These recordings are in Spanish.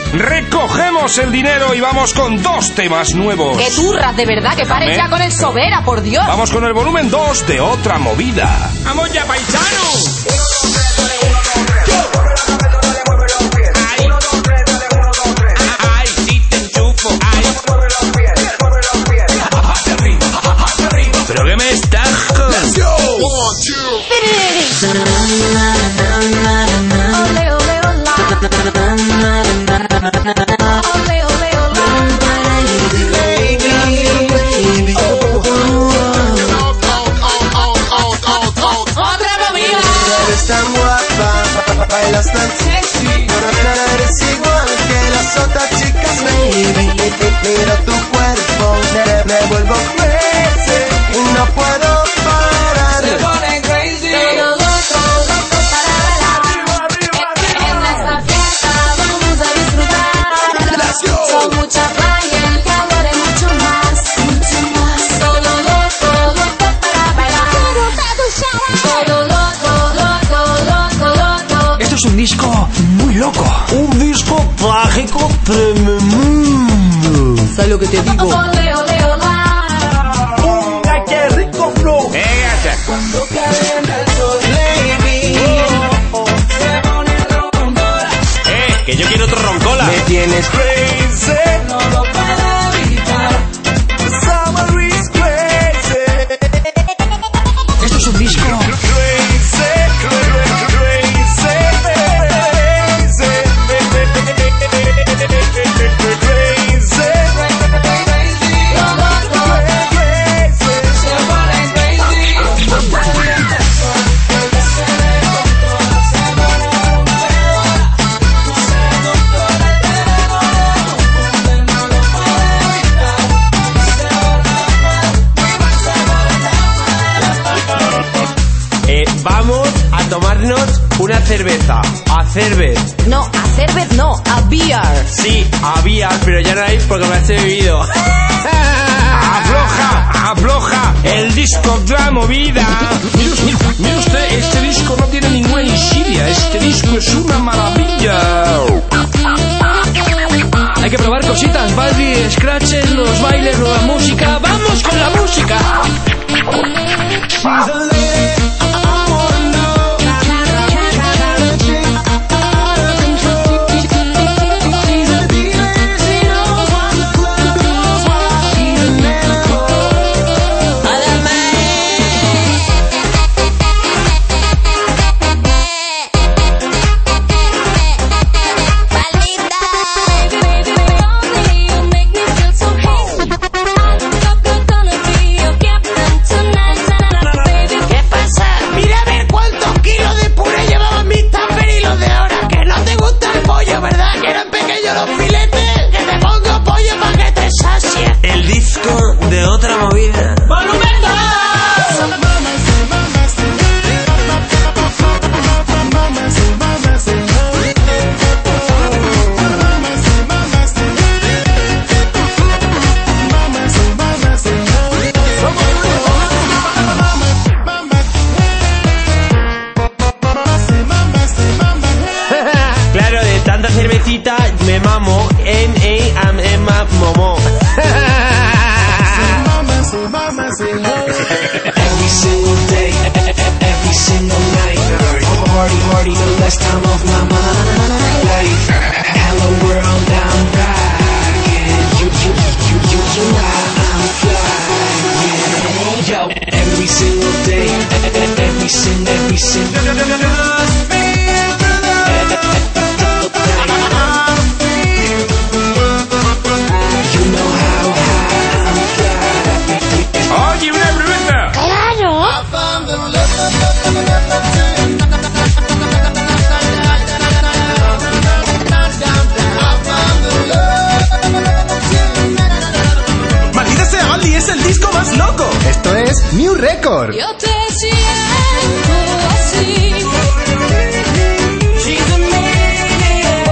recogemos el dinero y vamos con 2 temas nuevos. ¡Qué turras, de verdad! ¡Que pares ya con el Sobera, por Dios! Vamos con el volumen 2 de Otra Movida. ¡Vamos ya, paisano! ¡Ay, sí te enchufo! ¡Ay! ¿Pero qué me estás con? ¡Let's go! 1, 2. Ole, ole, hola. Ole, ole, hola. Otra movida. Eres tan guapa, bailas tan sexy, pero no eres igual que las otras chicas, baby. Miro tu cuerpo, me vuelvo crazy y no puedo parar. Se pone crazy. Todo loco, loco para bailar. En esta fiesta vamos a disfrutar. Let's go. Son mucha playa, el calor y mucho más. Todo loco, loco para bailar. Todo loco, loco, loco, loco. Esto es un disco muy loco. Un disco trágico tremendo. ¿Sabes lo que te digo? Ole, ole, hola. ¡Venga, qué rico flow! Cuando calienta el sol, baby, se pone roncona. Que yo quiero otro roncola. Me tienes crazy, no lo puedo evitar. Summer is crazy. Esto es un disco vamos a tomarnos una cerveza. A cerveza. No, a cerveza no, a beer. Sí, había, pero ya no hay porque me las he bebido. Afloja, afloja el disco de la movida. Mire usted, este disco no tiene ninguna insidia. Este disco es una maravilla. Hay que probar cositas, Balbi, scratches, los bailes, nueva música. ¡Vamos con la música! El disco de Otra Movida. ¡Volumen 2! Claro, de tanta cervecita me mamo en momo. Every single day, every single night, party, the last time of my life. Hello world, I'm rocking. You know I'm flying. Yo, every single day, every single. You know how high I'm flying. Oye, una pregunta. Maldita sea, Baldi, es el disco más loco. Esto es New Record. Yo te siento así. She's a maniac.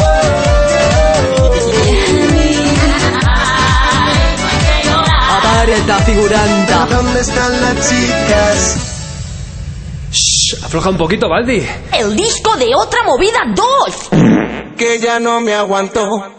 Aparenta, figuranta. ¿Dónde están las chicas? Shh, afloja un poquito, Baldi. El disco de Otra Movida 2. que ya no me aguantó.